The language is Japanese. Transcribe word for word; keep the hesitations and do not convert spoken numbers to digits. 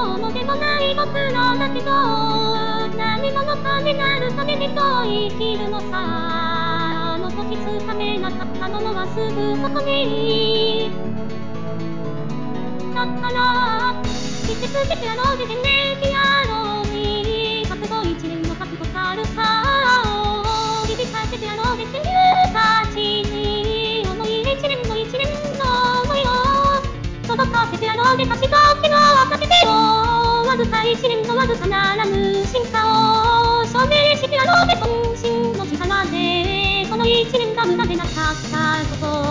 どうもでもない僕らだけど、何者かになるためにと生きるのさ。あの時つかめなかったものはすぐそこに。だから見せつけてやろうぜ、ねてやろうに。覚悟一年の覚悟たるさを響かせてやろうぜ、戦友たちに。思い一年の一年の想いを届かせてやろうぜ、差し時の片手を。わずか一年のわずかならぬ進化を証明してやろうぜ、渾身の力で。この一年が無駄でなかったこと